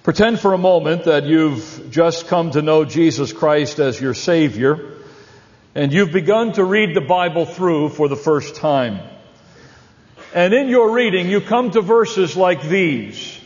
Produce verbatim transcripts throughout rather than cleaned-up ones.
Pretend for a moment that you've just come to know Jesus Christ as your Savior, and you've begun to read the Bible through for the first time. And in your reading, you come to verses like these.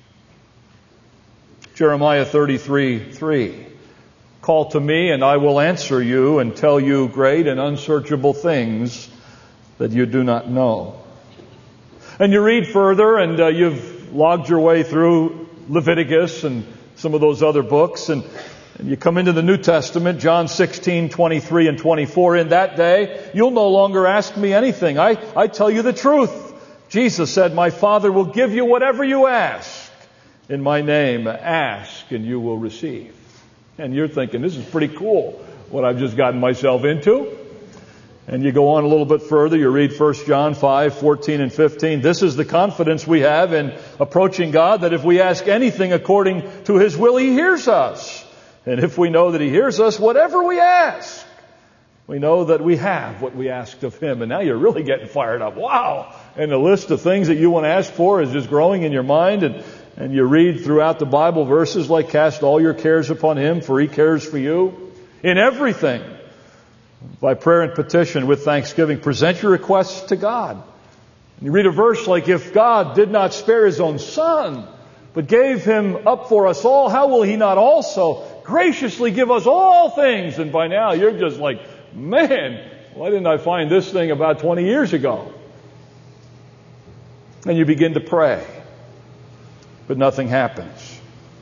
Jeremiah thirty-three three. Call to me, and I will answer you and tell you great and unsearchable things that you do not know. And you read further, and uh, you've logged your way through Leviticus and some of those other books, and, and you come into the New Testament, John sixteen twenty-three and twenty-four. In that day, you'll no longer ask me anything. I, I tell you the truth. Jesus said, my Father will give you whatever you ask. In my name, ask and you will receive. And you're thinking, this is pretty cool, what I've just gotten myself into. And you go on a little bit further, you read First John five fourteen and fifteen. This is the confidence we have in approaching God, that if we ask anything according to His will, He hears us. And if we know that He hears us, whatever we ask, we know that we have what we asked of Him. And now you're really getting fired up. Wow! And the list of things that you want to ask for is just growing in your mind. And, and you read throughout the Bible verses like, cast all your cares upon Him, for He cares for you. In everything, by prayer and petition with thanksgiving, present your requests to God. And you read a verse like, if God did not spare His own Son, but gave Him up for us all, how will He not also graciously give us all things? And by now you're just like, man, why didn't I find this thing about twenty years ago? And you begin to pray, but nothing happens.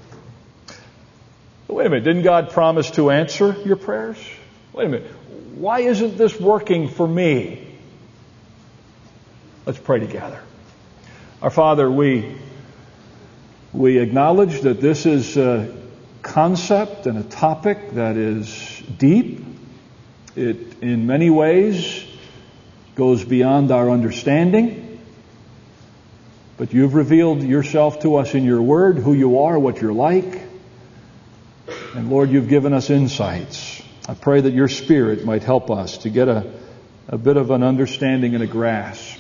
But wait a minute, didn't God promise to answer your prayers? Wait a minute. Why isn't this working for me? Let's pray together. Our Father, we, we acknowledge that this is a concept and a topic that is deep. It, in many ways, goes beyond our understanding. But you've revealed yourself to us in your word, who you are, what you're like. And Lord, you've given us insights. I pray that your Spirit might help us to get a, a bit of an understanding and a grasp,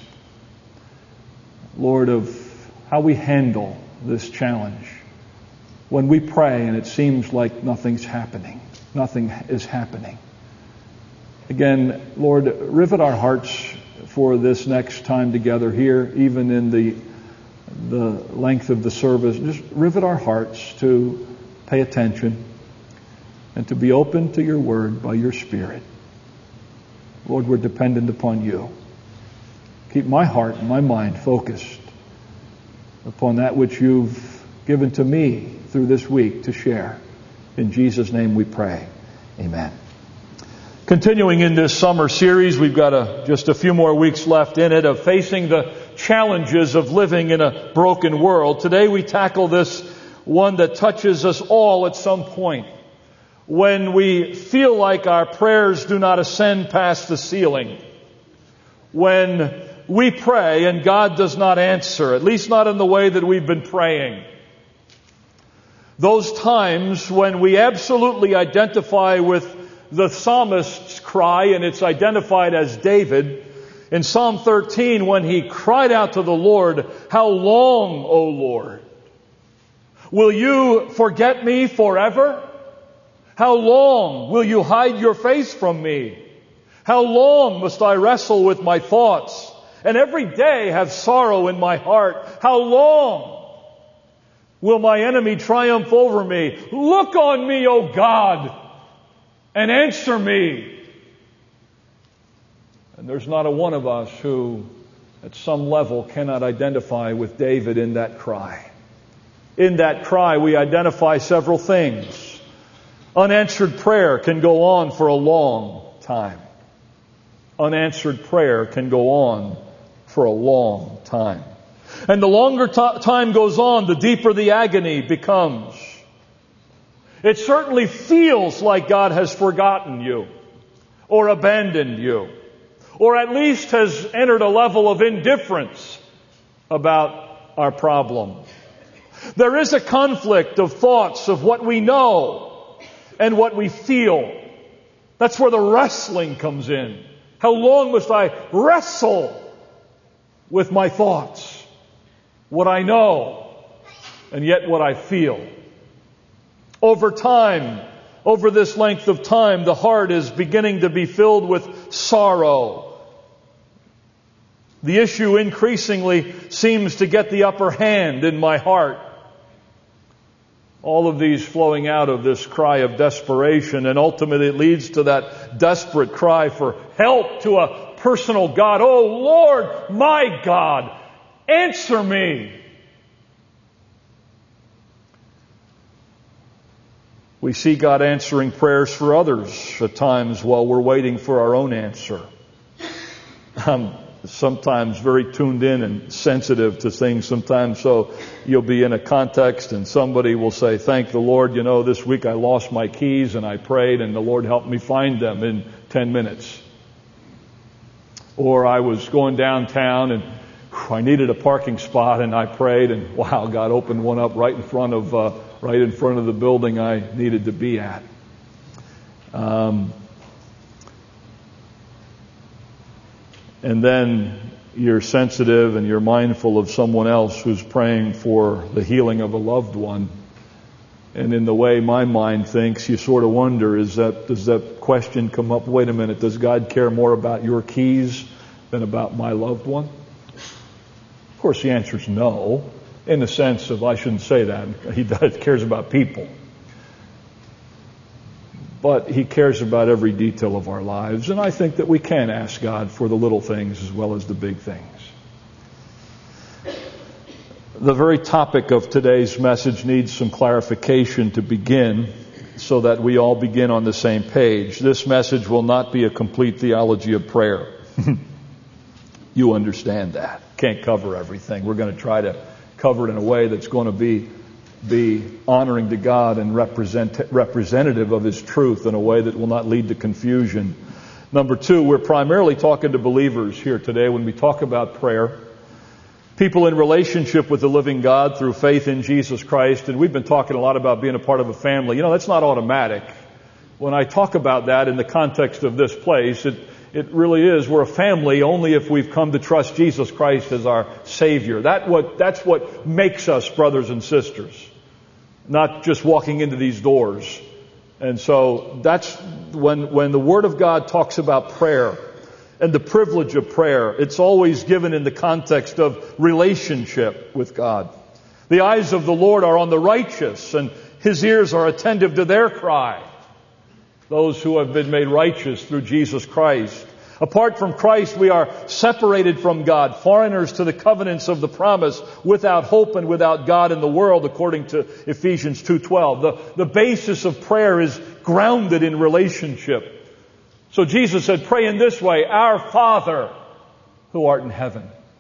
Lord, of how we handle this challenge when we pray and it seems like nothing's happening. Nothing is happening. Again, Lord, rivet our hearts for this next time together here, even in the, the length of the service. Just rivet our hearts to pay attention and to be open to your word by your Spirit. Lord, we're dependent upon you. Keep my heart and my mind focused upon that which you've given to me through this week to share. In Jesus' name we pray. Amen. Continuing in this summer series, we've got a, just a few more weeks left in it of facing the challenges of living in a broken world. Today we tackle this one that touches us all at some point. When we feel like our prayers do not ascend past the ceiling. When we pray and God does not answer, at least not in the way that we've been praying. Those times when we absolutely identify with the psalmist's cry, and it's identified as David. In Psalm thirteen, when he cried out to the Lord, how long, O Lord? Will you forget me forever? How long will you hide your face from me? How long must I wrestle with my thoughts and every day have sorrow in my heart? How long will my enemy triumph over me? Look on me, O God, and answer me. And there's not a one of us who at some level cannot identify with David in that cry. In that cry we identify several things. Unanswered prayer can go on for a long time. Unanswered prayer can go on for a long time. And the longer t- time goes on, the deeper the agony becomes. It certainly feels like God has forgotten you, or abandoned you, or at least has entered a level of indifference about our problem. There is a conflict of thoughts of what we know and what we feel. That's where the wrestling comes in. How long must I wrestle with my thoughts, what I know, and yet what I feel. Over time, over this length of time, the heart is beginning to be filled with sorrow. The issue increasingly seems to get the upper hand in my heart. All of these flowing out of this cry of desperation, and ultimately it leads to that desperate cry for help to a personal God. Oh Lord, my God, answer me. We see God answering prayers for others at times while we're waiting for our own answer. I'm sometimes very tuned in and sensitive to things sometimes, so you'll be in a context and somebody will say, thank the Lord, you know, this week I lost my keys and I prayed and the Lord helped me find them in ten minutes. Or I was going downtown and whew, I needed a parking spot and I prayed and wow, God opened one up right in front of uh, right in front of the building I needed to be at. Um, and then you're sensitive and you're mindful of someone else who's praying for the healing of a loved one. And in the way my mind thinks, you sort of wonder, is that, does that question come up? Wait a minute, does God care more about your keys than about my loved one? Of course, the answer is no. In the sense of, I shouldn't say that. He does, cares about people. But He cares about every detail of our lives. And I think that we can ask God for the little things as well as the big things. The very topic of today's message needs some clarification to begin so that we all begin on the same page. This message will not be a complete theology of prayer. You understand that. Can't cover everything. We're going to try to cover it in a way that's going to be be honoring to God and represent, representative of His truth in a way that will not lead to confusion. Number two, we're primarily talking to believers here today when we talk about prayer. People in relationship with the living God through faith in Jesus Christ. And we've been talking a lot about being a part of a family. You know, that's not automatic. When I talk about that in the context of this place, it It really is. We're a family only if we've come to trust Jesus Christ as our Savior. That what, that's what makes us brothers and sisters. Not just walking into these doors. And so that's when, when the Word of God talks about prayer and the privilege of prayer, it's always given in the context of relationship with God. The eyes of the Lord are on the righteous and His ears are attentive to their cry. Those who have been made righteous through Jesus Christ. Apart from Christ, we are separated from God, foreigners to the covenants of the promise, without hope and without God in the world, according to Ephesians two twelve. The, the basis of prayer is grounded in relationship. So Jesus said, pray in this way, Our Father, who art in heaven.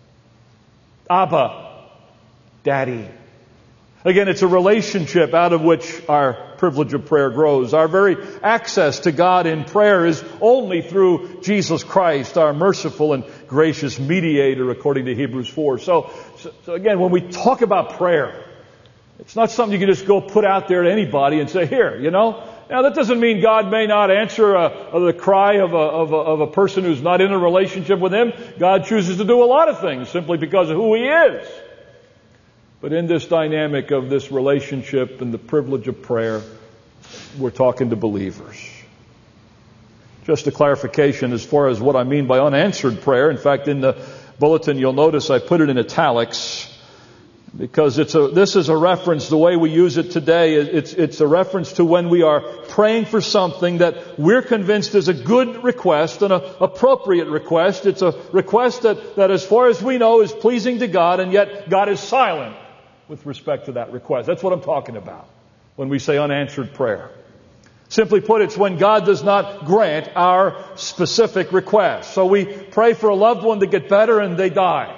Abba, Daddy. Again, it's a relationship out of which our privilege of prayer grows. Our very access to God in prayer is only through Jesus Christ, our merciful and gracious mediator, according to Hebrews four. So, so, so again, when we talk about prayer, it's not something you can just go put out there to anybody and say, here, you know. Now, that doesn't mean God may not answer a, a, the cry of a, of, a, of a person who's not in a relationship with Him. God chooses to do a lot of things simply because of who He is. But in this dynamic of this relationship and the privilege of prayer, we're talking to believers. Just a clarification as far as what I mean by unanswered prayer. In fact, in the bulletin, you'll notice I put it in italics because it's a, this is a reference, the way we use it today, it's, it's a reference to when we are praying for something that we're convinced is a good request, an appropriate request. It's a request that, that as far as we know is pleasing to God, and yet God is silent with respect to that request. That's what I'm talking about when we say unanswered prayer. Simply put, it's when God does not grant our specific request. So we pray for a loved one to get better and they die.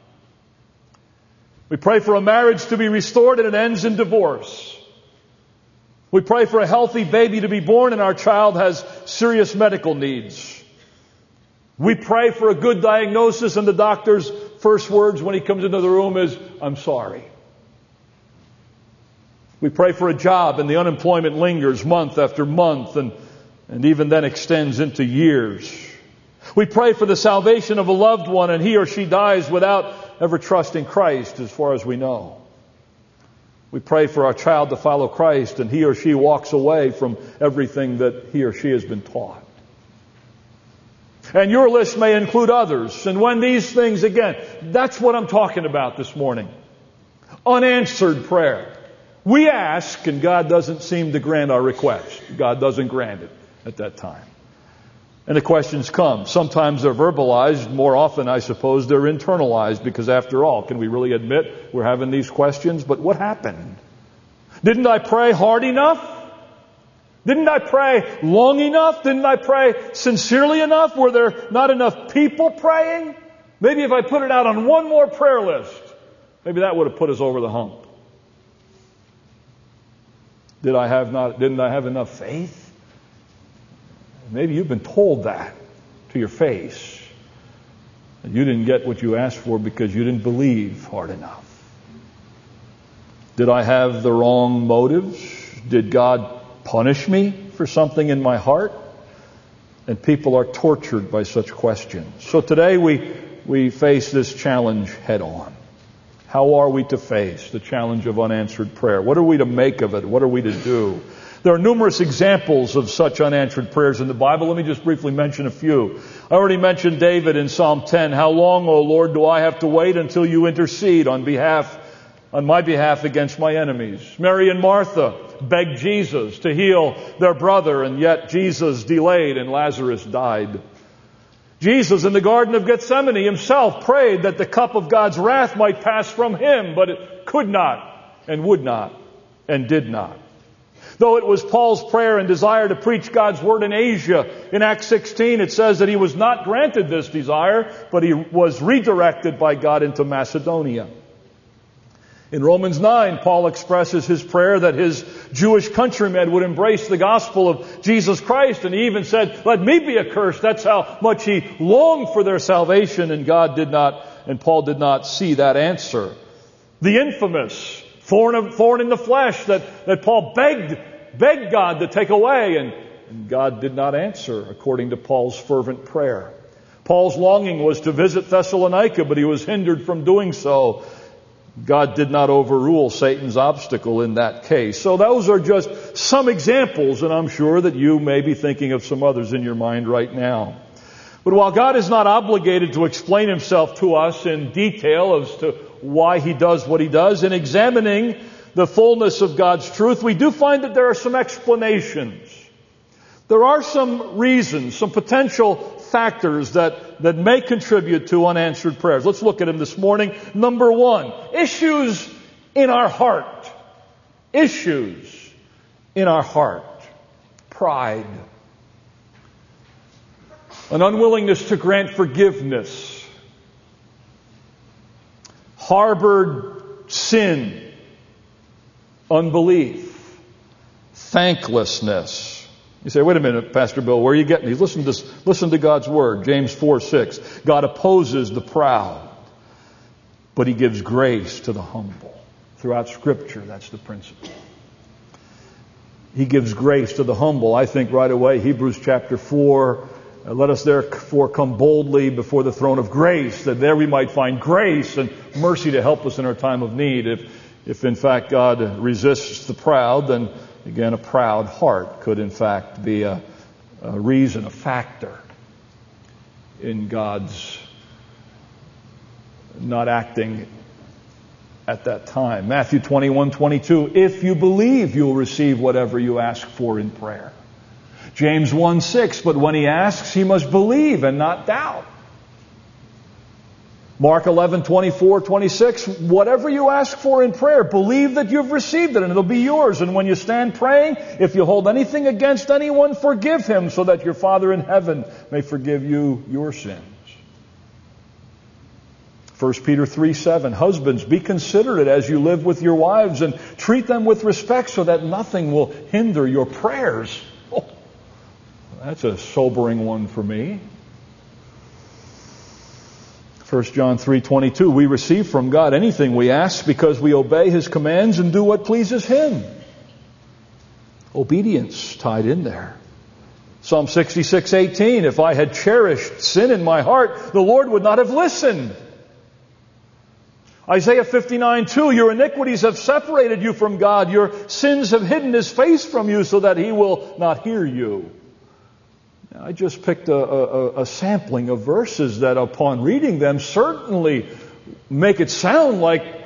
We pray for a marriage to be restored and it ends in divorce. We pray for a healthy baby to be born and our child has serious medical needs. We pray for a good diagnosis and the doctor's first words when he comes into the room is, I'm sorry. We pray for a job and the unemployment lingers month after month and, and even then extends into years. We pray for the salvation of a loved one and he or she dies without ever trusting Christ as far as we know. We pray for our child to follow Christ, and he or she walks away from everything that he or she has been taught. And your list may include others. And when these things, again, that's what I'm talking about this morning. Unanswered prayer. We ask, and God doesn't seem to grant our request. God doesn't grant it at that time. And the questions come. Sometimes they're verbalized. More often, I suppose, they're internalized, because after all, can we really admit we're having these questions? But what happened? Didn't I pray hard enough? Didn't I pray long enough? Didn't I pray sincerely enough? Were there not enough people praying? Maybe if I put it out on one more prayer list, maybe that would have put us over the hump. Did I have not, didn't I have enough faith? Maybe you've been told that to your face. And you didn't get what you asked for because you didn't believe hard enough. Did I have the wrong motives? Did God punish me for something in my heart? And people are tortured by such questions. So today we, we face this challenge head on. How are we to face the challenge of unanswered prayer? What are we to make of it? What are we to do? There are numerous examples of such unanswered prayers in the Bible. Let me just briefly mention a few. I already mentioned David in Psalm ten. How long, O Lord, do I have to wait until you intercede on behalf, on my behalf against my enemies? Mary and Martha begged Jesus to heal their brother, and yet Jesus delayed and Lazarus died. Jesus in the Garden of Gethsemane himself prayed that the cup of God's wrath might pass from him, but it could not and would not and did not. Though it was Paul's prayer and desire to preach God's word in Asia, in Acts sixteen it says that he was not granted this desire, but he was redirected by God into Macedonia. In Romans nine, Paul expresses his prayer that his Jewish countrymen would embrace the gospel of Jesus Christ, and he even said, let me be accursed. That's how much he longed for their salvation, and God did not, and Paul did not see that answer. The infamous thorn, of, thorn in the flesh that, that Paul begged, begged God to take away, and, and God did not answer according to Paul's fervent prayer. Paul's longing was to visit Thessalonica, but he was hindered from doing so. God did not overrule Satan's obstacle in that case. So those are just some examples, and I'm sure that you may be thinking of some others in your mind right now. But while God is not obligated to explain himself to us in detail as to why he does what he does, in examining the fullness of God's truth, we do find that there are some explanations. There are some reasons, some potential factors that, that may contribute to unanswered prayers. Let's look at them this morning. Number one, issues in our heart. Issues in our heart. Pride. An unwillingness to grant forgiveness. Harbored sin. Unbelief. Thanklessness. You say, wait a minute, Pastor Bill, where are you getting these? Listen to, listen to God's word, James four six. God opposes the proud, but he gives grace to the humble. Throughout Scripture, that's the principle. He gives grace to the humble. I think right away, Hebrews chapter four, uh, let us therefore come boldly before the throne of grace, that there we might find grace and mercy to help us in our time of need. If, if in fact God resists the proud, then again, a proud heart could in fact be a, a reason, a factor in God's not acting at that time. Matthew twenty-one twenty-two, if you believe, you'll receive whatever you ask for in prayer. James one six, but when he asks, he must believe and not doubt. Mark eleven twenty-four twenty-six, whatever you ask for in prayer, believe that you've received it and it'll be yours. And when you stand praying, if you hold anything against anyone, forgive him so that your Father in heaven may forgive you your sins. First Peter three seven, husbands, be considerate as you live with your wives and treat them with respect so that nothing will hinder your prayers. Oh, that's a sobering one for me. First John three twenty-two, we receive from God anything we ask because we obey his commands and do what pleases him. Obedience tied in there. Psalm sixty-six eighteen, if I had cherished sin in my heart, the Lord would not have listened. Isaiah fifty-nine two, your iniquities have separated you from God. Your sins have hidden His face from you so that He will not hear you. Now, I just picked a, a, a sampling of verses that upon reading them certainly make it sound like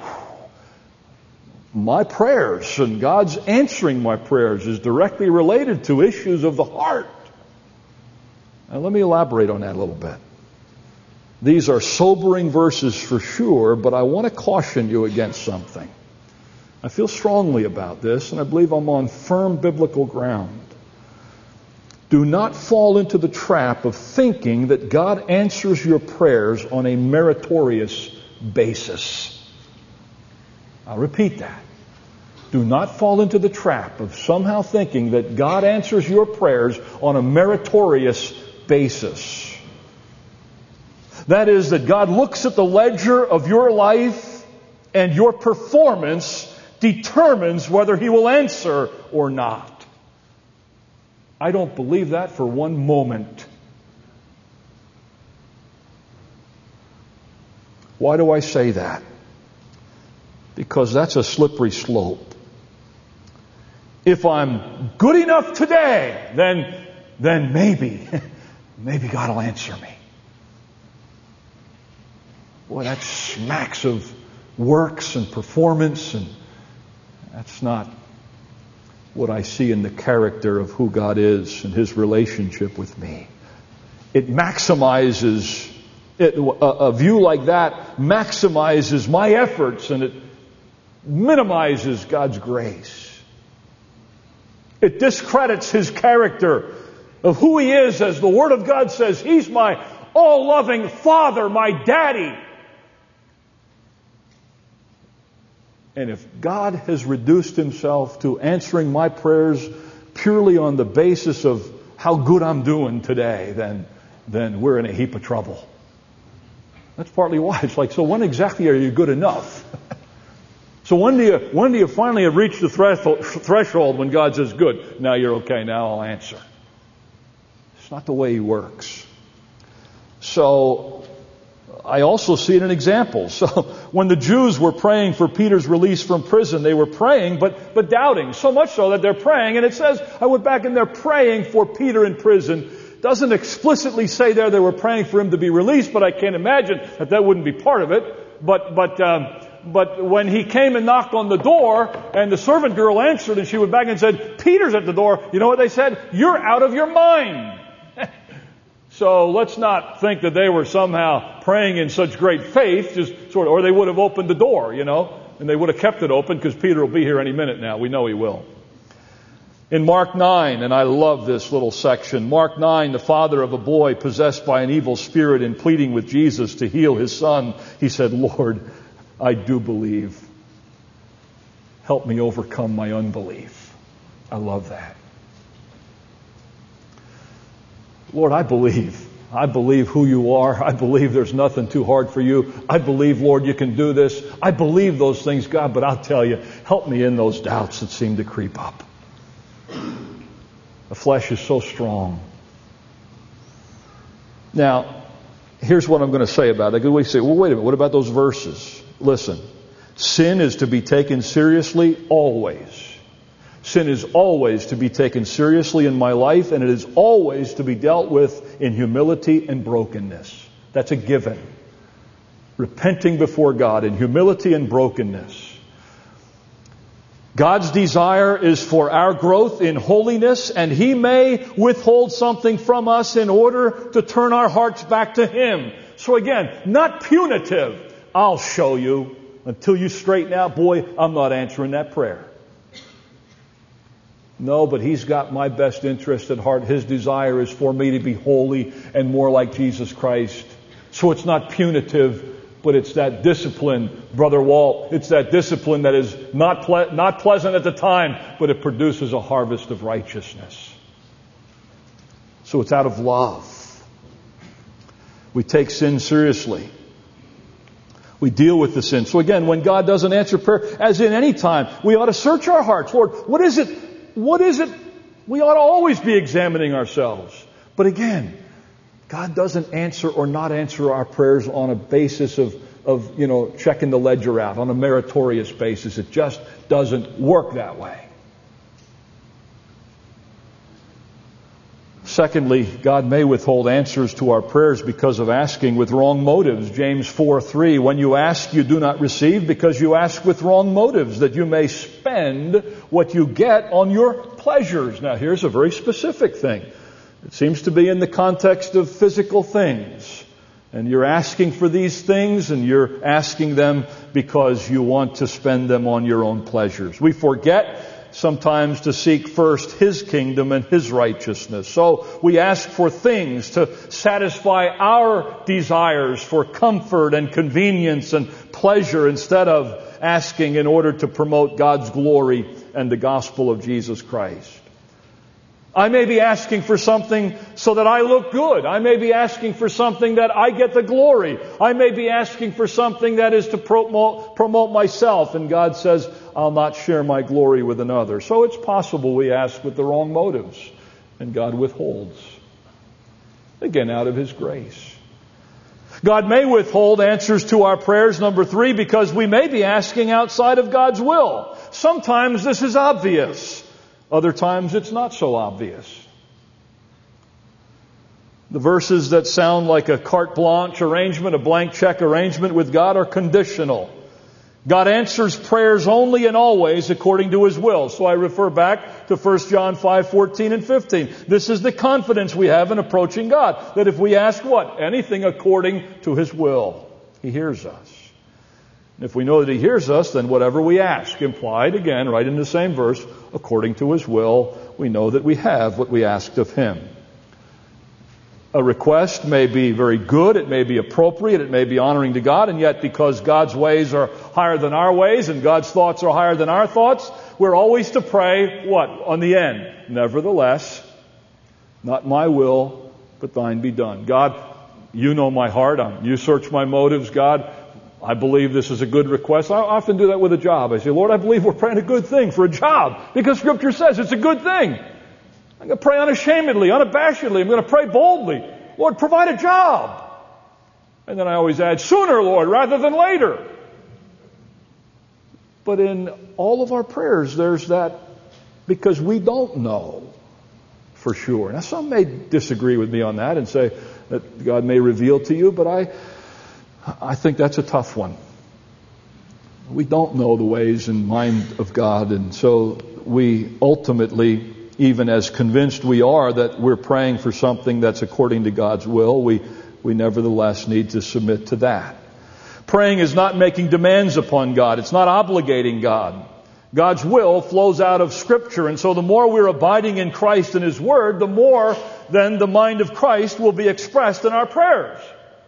my prayers and God's answering my prayers is directly related to issues of the heart. Now let me elaborate on that a little bit. These are sobering verses for sure, but I want to caution you against something. I feel strongly about this, and I believe I'm on firm biblical ground. Do not fall into the trap of thinking that God answers your prayers on a meritorious basis. I'll repeat that. Do not fall into the trap of somehow thinking that God answers your prayers on a meritorious basis. That is, that God looks at the ledger of your life and your performance determines whether He will answer or not. I don't believe that for one moment. Why do I say that? Because that's a slippery slope. If I'm good enough today, then, then maybe, maybe God will answer me. Boy, that smacks of works and performance, and that's not what I see in the character of who God is and His relationship with me. It maximizes, it, a, a view like that maximizes my efforts and it minimizes God's grace. It discredits His character of who He is, as the Word of God says, He's my all-loving Father, my Daddy. And if God has reduced Himself to answering my prayers purely on the basis of how good I'm doing today, then, then we're in a heap of trouble. That's partly why. It's like, so when exactly are you good enough? So when do you, when do you finally have reached the threshold, threshold when God says, good, now you're okay, now I'll answer? It's not the way He works. So I also see it in examples. So when the Jews were praying for Peter's release from prison, they were praying, but, but doubting. So much so that they're praying, and it says, I went back and they're praying for Peter in prison. Doesn't explicitly say there they were praying for him to be released, but I can't imagine that that wouldn't be part of it. But, but, um, but when he came and knocked on the door, and the servant girl answered, and she went back and said, Peter's at the door, you know what they said? You're out of your mind. So let's not think that they were somehow praying in such great faith, just sort of, or they would have opened the door, you know, and they would have kept it open because Peter will be here any minute now. We know he will. In Mark nine, and I love this little section, Mark nine, the father of a boy possessed by an evil spirit and pleading with Jesus to heal his son, he said, Lord, I do believe. Help me overcome my unbelief. I love that. Lord, I believe. I believe who you are. I believe there's nothing too hard for you. I believe, Lord, you can do this. I believe those things, God, but I'll tell you, help me in those doubts that seem to creep up. The flesh is so strong. Now, here's what I'm going to say about it. We say, well, wait a minute, what about those verses? Listen, sin is to be taken seriously always. Sin is always to be taken seriously in my life, and it is always to be dealt with in humility and brokenness. That's a given. Repenting before God in humility and brokenness. God's desire is for our growth in holiness, and He may withhold something from us in order to turn our hearts back to Him. So again, not punitive. I'll show you. Until you straighten out, boy, I'm not answering that prayer. No, but He's got my best interest at heart. His desire is for me to be holy and more like Jesus Christ. So it's not punitive, but it's that discipline, Brother Walt. It's that discipline that is not ple- not pleasant at the time, but it produces a harvest of righteousness. So it's out of love. We take sin seriously. We deal with the sin. So again, when God doesn't answer prayer, as in any time, we ought to search our hearts. Lord, what is it? What is it? We ought to always be examining ourselves. But again, God doesn't answer or not answer our prayers on a basis of of, you know, checking the ledger out on a meritorious basis. It just doesn't work that way. Secondly, God may withhold answers to our prayers because of asking with wrong motives. James four three, when you ask, you do not receive because you ask with wrong motives, that you may spend what you get on your pleasures. Now, here's a very specific thing. It seems to be in the context of physical things. And you're asking for these things, and you're asking them because you want to spend them on your own pleasures. We forget sometimes to seek first His kingdom and His righteousness. So we ask for things to satisfy our desires for comfort and convenience and pleasure instead of asking in order to promote God's glory and the gospel of Jesus Christ. I may be asking for something so that I look good. I may be asking for something that I get the glory. I may be asking for something that is to promote, promote myself. And God says, I'll not share my glory with another. So it's possible we ask with the wrong motives. And God withholds. Again, out of His grace. God may withhold answers to our prayers, number three, because we may be asking outside of God's will. Sometimes this is obvious. Other times it's not so obvious. The verses that sound like a carte blanche arrangement, a blank check arrangement with God are conditional. God answers prayers only and always according to His will. So I refer back to First John five fourteen and fifteen. This is the confidence we have in approaching God. That if we ask what? Anything according to His will, He hears us. If we know that He hears us, then whatever we ask, implied again, right in the same verse, according to His will, we know that we have what we asked of Him. A request may be very good, it may be appropriate, it may be honoring to God, and yet because God's ways are higher than our ways and God's thoughts are higher than our thoughts, we're always to pray, what? On the end. Nevertheless, not my will, but thine be done. God, you know my heart, you search my motives, God. I believe this is a good request. I often do that with a job. I say, Lord, I believe we're praying a good thing for a job because Scripture says it's a good thing. I'm going to pray unashamedly, unabashedly. I'm going to pray boldly. Lord, provide a job. And then I always add, sooner, Lord, rather than later. But in all of our prayers, there's that because we don't know for sure. Now, some may disagree with me on that and say that God may reveal to you, but I... I think that's a tough one. We don't know the ways and mind of God, and so we ultimately, even as convinced we are that we're praying for something that's according to God's will, we, we nevertheless need to submit to that. Praying is not making demands upon God. It's not obligating God. God's will flows out of Scripture, and so the more we're abiding in Christ and His Word, the more then the mind of Christ will be expressed in our prayers.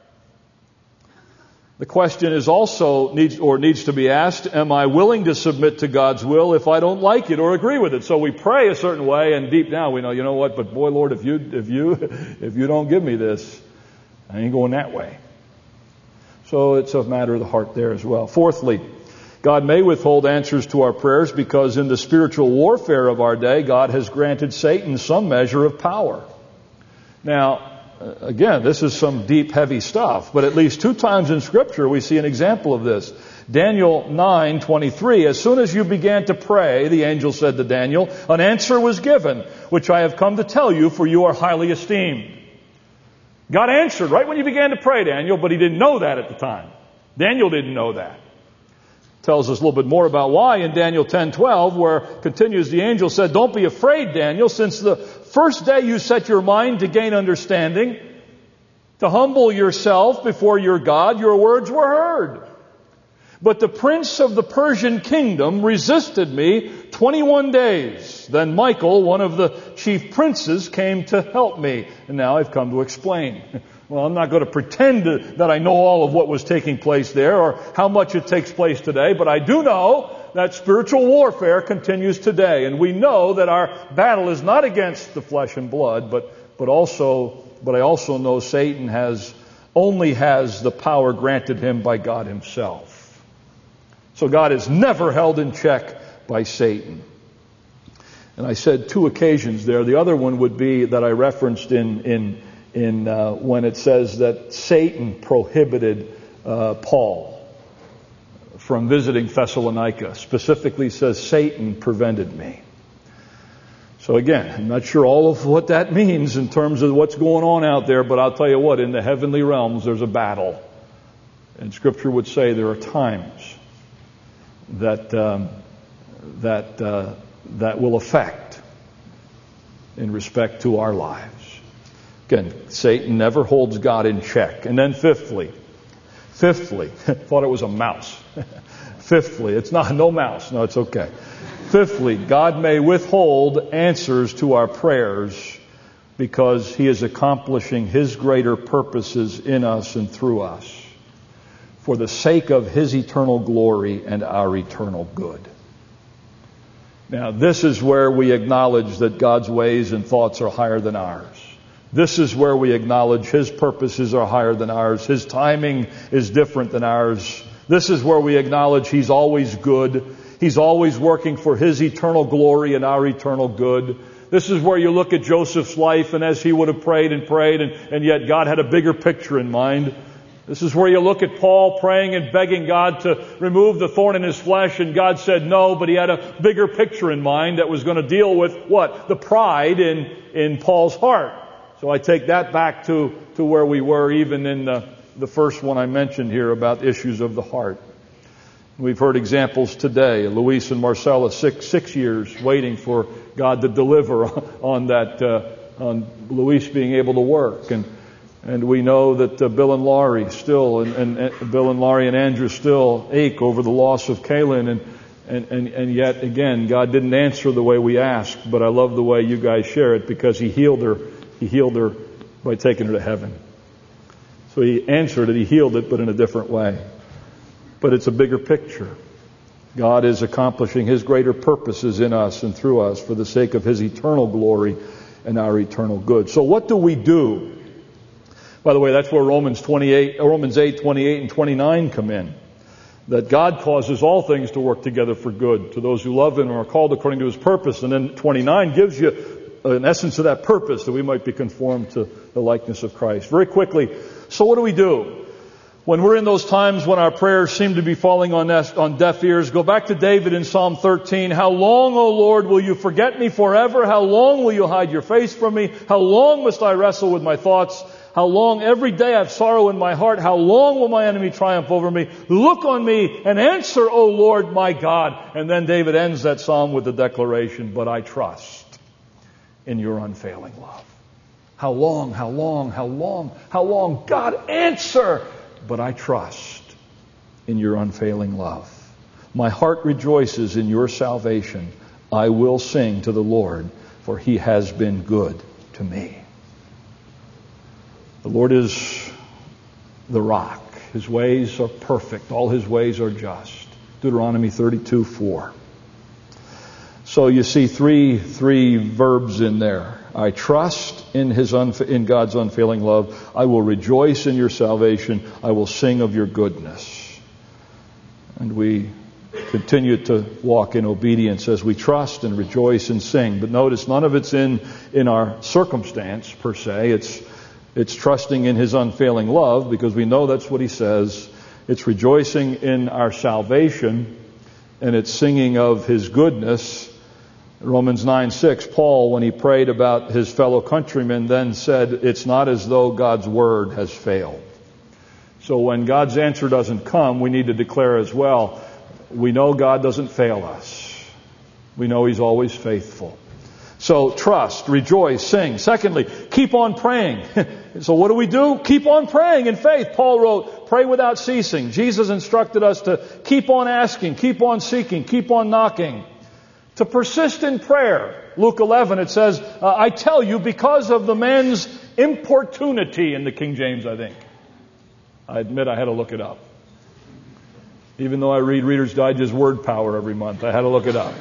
The question is also needs or needs to be asked, am I willing to submit to God's will if I don't like it or agree with it? So we pray a certain way, and deep down we know, you know what, but boy, Lord, if you if you if you don't give me this, I ain't going that way. So it's a matter of the heart there as well. Fourthly, God may withhold answers to our prayers because in the spiritual warfare of our day, God has granted Satan some measure of power. Now, again, this is some deep, heavy stuff, but at least two times in Scripture we see an example of this. Daniel nine twenty-three, as soon as you began to pray, the angel said to Daniel, an answer was given, which I have come to tell you, for you are highly esteemed. God answered right when you began to pray, Daniel, but he didn't know that at the time. Daniel didn't know that. Tells us a little bit more about why in Daniel ten twelve, where continues the angel said, don't be afraid, Daniel, since the first day you set your mind to gain understanding, to humble yourself before your God, your words were heard. But the prince of the Persian kingdom resisted me twenty-one days. Then Michael, one of the chief princes, came to help me. And now I've come to explain. Well, I'm not going to pretend to, that I know all of what was taking place there or how much it takes place today, but I do know that spiritual warfare continues today. And we know that our battle is not against the flesh and blood, but, but also, but I also know Satan has, only has the power granted him by God Himself. So God is never held in check by Satan. And I said two occasions there. The other one would be that I referenced in, in, in uh, when it says that Satan prohibited uh, Paul from visiting Thessalonica. Specifically says, Satan prevented me. So again, I'm not sure all of what that means in terms of what's going on out there, but I'll tell you what, in the heavenly realms there's a battle. And Scripture would say there are times that um, that uh, that will affect in respect to our lives. Again, Satan never holds God in check. And then fifthly, fifthly, thought it was a mouse. Fifthly, it's not, no mouse. No, it's okay. Fifthly, God may withhold answers to our prayers because He is accomplishing His greater purposes in us and through us for the sake of His eternal glory and our eternal good. Now, this is where we acknowledge that God's ways and thoughts are higher than ours. This is where we acknowledge His purposes are higher than ours. His timing is different than ours. This is where we acknowledge He's always good. He's always working for His eternal glory and our eternal good. This is where you look at Joseph's life, and as he would have prayed and prayed, and, and yet God had a bigger picture in mind. This is where you look at Paul praying and begging God to remove the thorn in his flesh, and God said no, but he had a bigger picture in mind that was going to deal with what? The pride in, in Paul's heart. So I take that back to, to where we were even in the, the first one I mentioned here about issues of the heart. We've heard examples today. Luis and Marcella, six, six years waiting for God to deliver on that, uh, on Luis being able to work. And And we know that uh, Bill and Laurie still, and, and, and Bill and Laurie and Andrew still ache over the loss of Kaylin, and, and, and, and yet again, God didn't answer the way we asked, but I love the way you guys share it because He healed her. He healed her by taking her to heaven. So He answered it, He healed it, but in a different way. But it's a bigger picture. God is accomplishing His greater purposes in us and through us for the sake of His eternal glory and our eternal good. So what do we do? By the way, that's where Romans twenty-eight, Romans eight, twenty-eight and twenty-nine come in. That God causes all things to work together for good to those who love Him and are called according to His purpose. And then twenty-nine gives you an essence of that purpose, that we might be conformed to the likeness of Christ. Very quickly, so what do we do? When we're in those times when our prayers seem to be falling on on deaf ears, go back to David in Psalm thirteen. How long, O Lord, will you forget me forever? How long will you hide your face from me? How long must I wrestle with my thoughts? How long? Every day I have sorrow in my heart. How long will my enemy triumph over me? Look on me and answer, O Lord, my God. And then David ends that psalm with the declaration, but I trust in your unfailing love. How long, how long, how long, how long? God, answer! But I trust in your unfailing love. My heart rejoices in your salvation. I will sing to the Lord, for He has been good to me. The Lord is the rock. His ways are perfect. All His ways are just. Deuteronomy thirty-two four. So you see three three verbs in there. I trust in His unfa- in God's unfailing love. I will rejoice in your salvation. I will sing of your goodness. And we continue to walk in obedience as we trust and rejoice and sing. But notice none of it's in, in our circumstance per se. It's It's trusting in His unfailing love, because we know that's what He says. It's rejoicing in our salvation, and it's singing of His goodness. Romans nine six, Paul, when he prayed about his fellow countrymen, then said, it's not as though God's word has failed. So when God's answer doesn't come, we need to declare as well, we know God doesn't fail us. We know He's always faithful. So trust, rejoice, sing. Secondly, keep on praying. So what do we do? Keep on praying in faith. Paul wrote, pray without ceasing. Jesus instructed us to keep on asking, keep on seeking, keep on knocking. To persist in prayer. Luke eleven, it says, uh, I tell you, because of the men's importunity, in the King James, I think. I admit I had to look it up. Even though I read Reader's Digest Word Power every month, I had to look it up.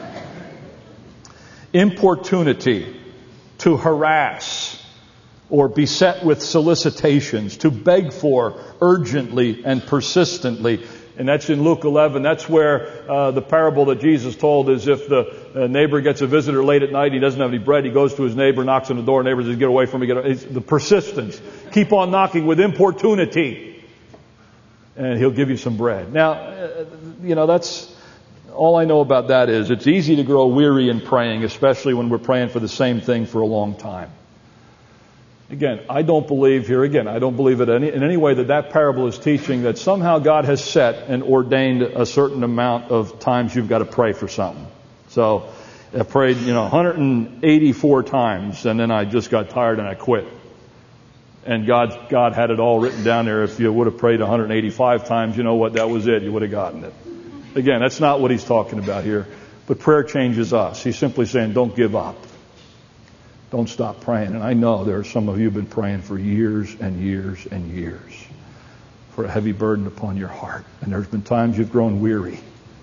Importunity, to harass or beset with solicitations, to beg for urgently and persistently. And that's in Luke eleven. That's where uh, the parable that Jesus told is if the uh, neighbor gets a visitor late at night, he doesn't have any bread, he goes to his neighbor, knocks on the door, neighbor says, get away from me. Get away. It's the persistence. Keep on knocking with importunity. and He'll give you some bread. Now, you know, that's, all I know about that is it's easy to grow weary in praying, especially when we're praying for the same thing for a long time. Again, I don't believe here, again, I don't believe it any, in any way that that parable is teaching that somehow God has set and ordained a certain amount of times you've got to pray for something. So I prayed, you know, one hundred eighty-four times, and then I just got tired and I quit. And God, God had it all written down there. If you would have prayed one hundred eighty-five times, you know what, that was it. You would have gotten it. Again, that's not what He's talking about here. But prayer changes us. He's simply saying, don't give up. Don't stop praying. And I know there are some of you who have been praying for years and years and years for a heavy burden upon your heart. And there's been times you've grown weary.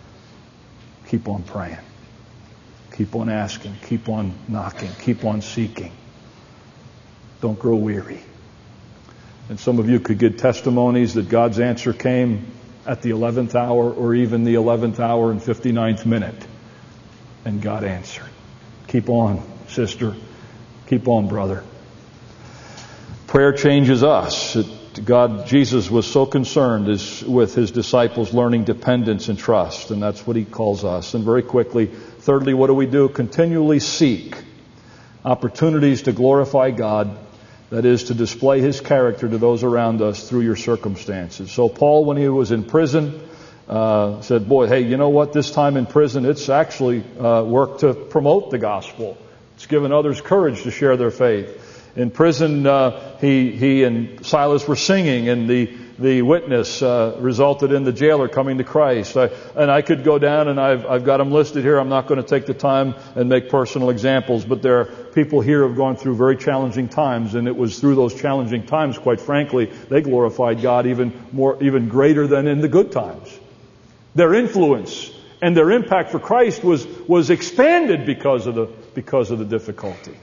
Keep on praying. Keep on asking. Keep on knocking. Keep on seeking. Don't grow weary. And some of you could give testimonies that God's answer came at the eleventh hour or even the eleventh hour and fifty-ninth minute. And God answered. Keep on, sister. Keep on, brother. Prayer changes us. It, God, Jesus was so concerned as, with His disciples learning dependence and trust, and that's what He calls us. And very quickly, thirdly, what do we do? Continually seek opportunities to glorify God, that is, to display His character to those around us through your circumstances. So Paul, when he was in prison, uh, said, boy, hey, you know what? This time in prison, it's actually uh, worked to promote the gospel. It's given others courage to share their faith. In prison, uh, he he and Silas were singing, and the the witness uh, resulted in the jailer coming to Christ. I, and I could go down, and I've I've got them listed here. I'm not going to take the time and make personal examples, but there are people here who have gone through very challenging times, and it was through those challenging times, quite frankly, they glorified God even more, even greater than in the good times. Their influence and their impact for Christ was was expanded because of the because of the difficulty.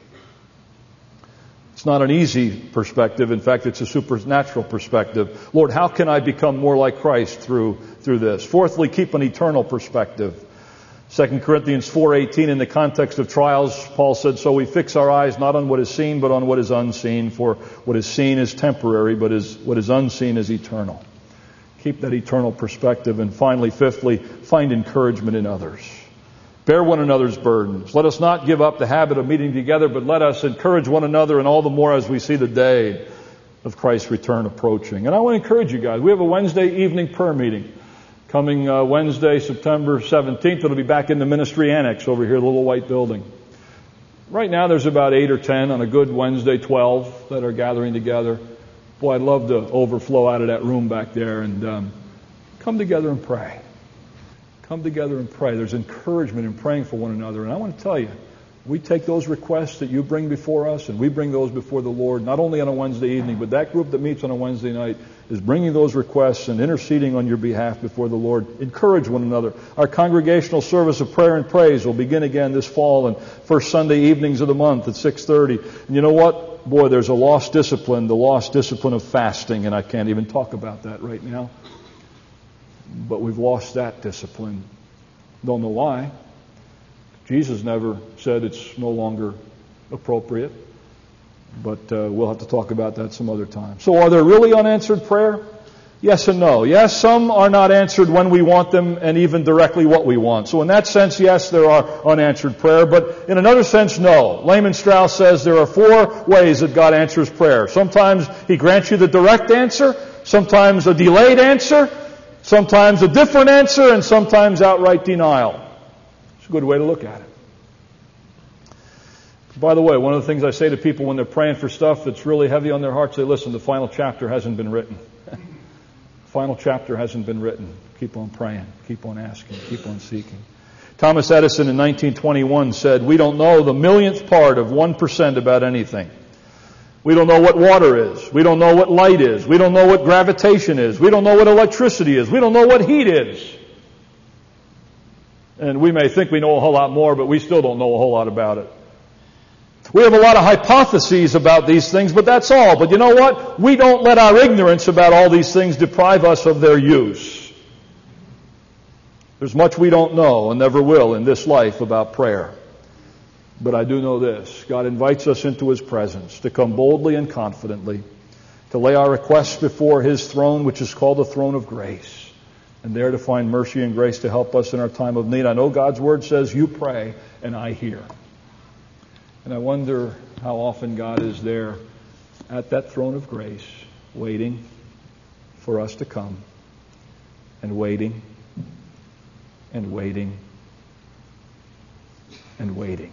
It's not an easy perspective. In fact, it's a supernatural perspective. Lord, how can I become more like Christ through through this? Fourthly, keep an eternal perspective. Second Corinthians four eighteen, in the context of trials, Paul said, so we fix our eyes not on what is seen, but on what is unseen. For what is seen is temporary, but is what is unseen is eternal. Keep that eternal perspective. And finally, fifthly, find encouragement in others. Bear one another's burdens. Let us not give up the habit of meeting together, but let us encourage one another, and all the more as we see the day of Christ's return approaching. And I want to encourage you guys. We have a Wednesday evening prayer meeting coming uh, Wednesday, September seventeenth. It'll be back in the ministry annex over here, the little white building. Right now there's about eight or ten on a good Wednesday, twelve that are gathering together. Boy, I'd love to overflow out of that room back there and um, come together and pray. Come together and pray. There's encouragement in praying for one another. And I want to tell you, we take those requests that you bring before us, and we bring those before the Lord, not only on a Wednesday evening, but that group that meets on a Wednesday night is bringing those requests and interceding on your behalf before the Lord. Encourage one another. Our congregational service of prayer and praise will begin again this fall and first Sunday evenings of the month at six thirty. And you know what? Boy, there's a lost discipline, the lost discipline of fasting, and I can't even talk about that right now. But we've lost that discipline. Don't know why. Jesus never said it's no longer appropriate. But uh, we'll have to talk about that some other time. So are there really unanswered prayer? Yes and no. Yes, some are not answered when we want them and even directly what we want. So in that sense, yes, there are unanswered prayer. But in another sense, no. Lehman Strauss says there are four ways that God answers prayer. Sometimes He grants you the direct answer. Sometimes a delayed answer. Sometimes a different answer. And sometimes outright denial. It's a good way to look at it. By the way, one of the things I say to people when they're praying for stuff that's really heavy on their heart, say, listen, the final chapter hasn't been written. Final chapter hasn't been written. Keep on praying. Keep on asking. Keep on seeking. Thomas Edison in nineteen twenty-one said, we don't know the millionth part of one percent about anything. We don't know what water is. We don't know what light is. We don't know what gravitation is. We don't know what electricity is. We don't know what heat is. And we may think we know a whole lot more, but we still don't know a whole lot about it. We have a lot of hypotheses about these things, but that's all. But you know what? We don't let our ignorance about all these things deprive us of their use. There's much we don't know and never will in this life about prayer. But I do know this. God invites us into His presence to come boldly and confidently to lay our requests before His throne, which is called the throne of grace, and there to find mercy and grace to help us in our time of need. I know God's Word says, you pray and I hear. And I wonder how often God is there at that throne of grace, waiting for us to come, and waiting, and waiting, and waiting.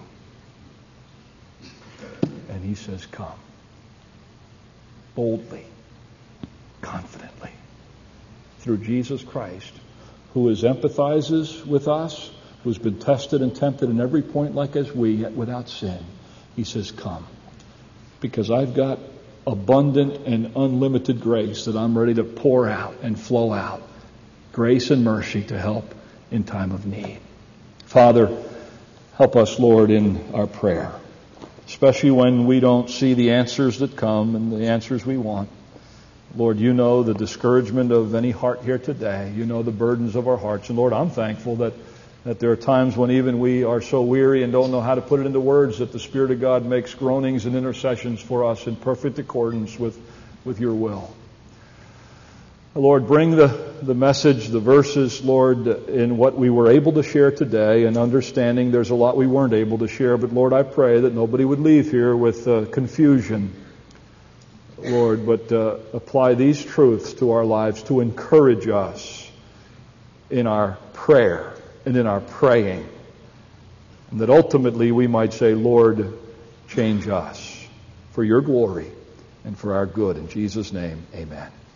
And He says, come. Boldly, confidently, through Jesus Christ, who is empathizes with us, who's been tested and tempted in every point like as we, yet without sin. He says, come. Because I've got abundant and unlimited grace that I'm ready to pour out and flow out. Grace and mercy to help in time of need. Father, help us, Lord, in our prayer, especially when we don't see the answers that come and the answers we want. Lord, you know the discouragement of any heart here today. You know the burdens of our hearts. And Lord, I'm thankful that, that there are times when even we are so weary and don't know how to put it into words that the Spirit of God makes groanings and intercessions for us in perfect accordance with, with your will. Lord, bring the, the message, the verses, Lord, in what we were able to share today, and understanding there's a lot we weren't able to share. But Lord, I pray that nobody would leave here with uh, confusion, Lord, but uh, apply these truths to our lives to encourage us in our prayer and in our praying. And that ultimately we might say, Lord, change us for your glory and for our good. In Jesus' name, amen.